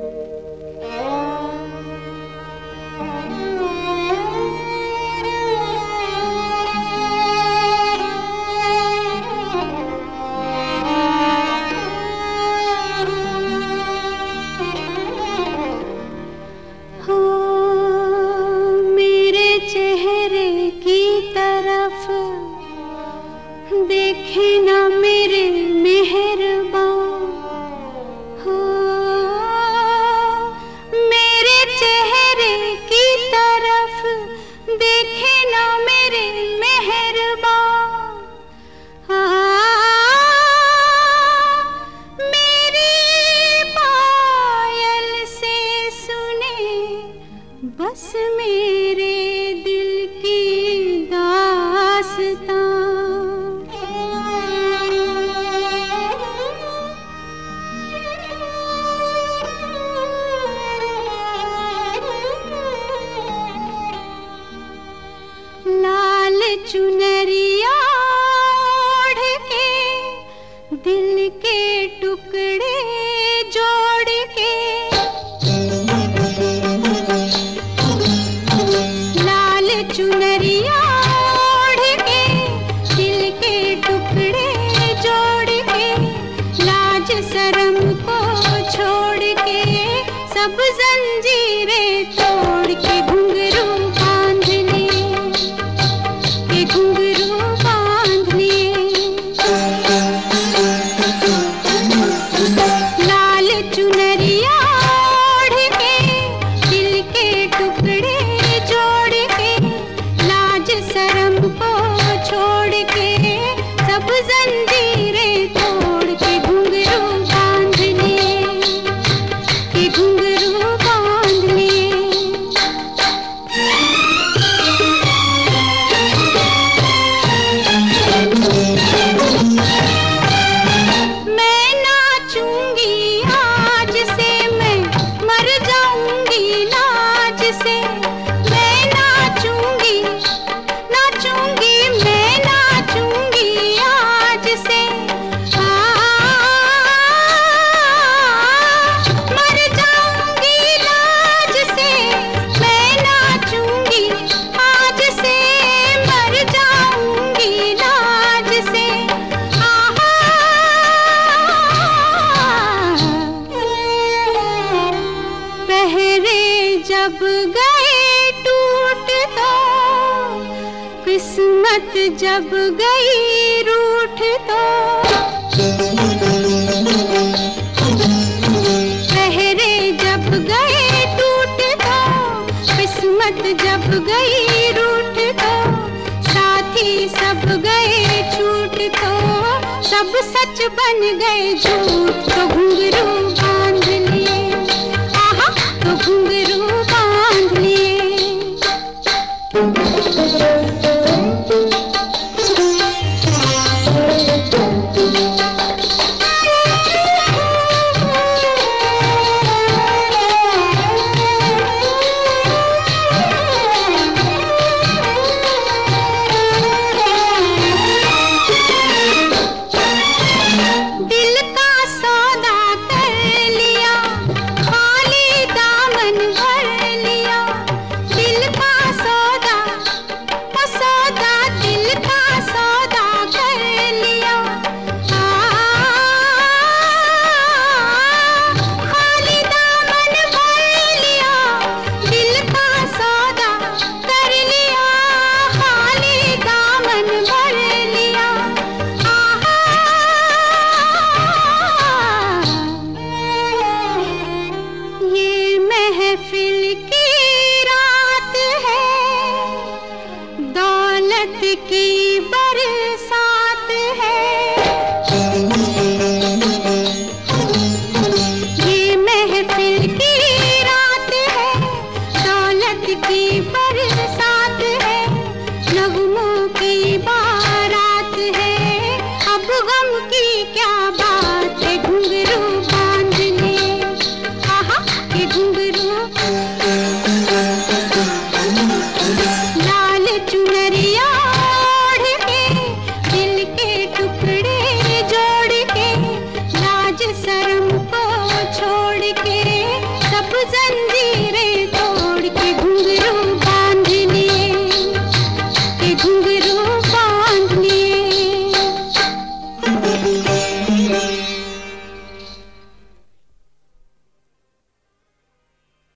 देखे ना मेरे मेहरबान हो, मेरे चेहरे की तरफ देखे ना मेरे मेहरबान। मेरी पायल से सुने बस मेरे दिल की दास्तां। लाल चुनरिया ओढ़ के दिल के टुकड़े जोड़ के, लाल चुनरिया ओढ़ के दिल के टुकड़े जोड़ के, लाज शर्म को छोड़ के सब जंजीरें तोड़ के घुंघरू बांध लिए, घुंघरू बांध लिए। लाल चुनरिया ओढ़ के दिल के टुकड़े जोड़ के, लाज शर्म को छोड़ के सब जंजीरें तोड़ के घुंघरू बांध लिए, घुंघरू बांध लिए। मैं नाचूंगी आज से, मैं मर जाऊंगी लाज से। मैं नाचूंगी नाचूंगी मैं नाचूंगी आज से। मर जाऊंगी लाज से, मैं नाचूंगी आज से। मर जाऊंगी लाज से। पहरे जब गए टूट तो, किस्मत जब गई रूठ तो। पहरे जब गए टूट तो, किस्मत जब गई रूठ तो। साथी सब गए छूट तो, सब सच बन गए झूठ। तो घुंघरू बांध लिए, तो घुंघरू बांध लिए। दिल का सौदा कर गुजर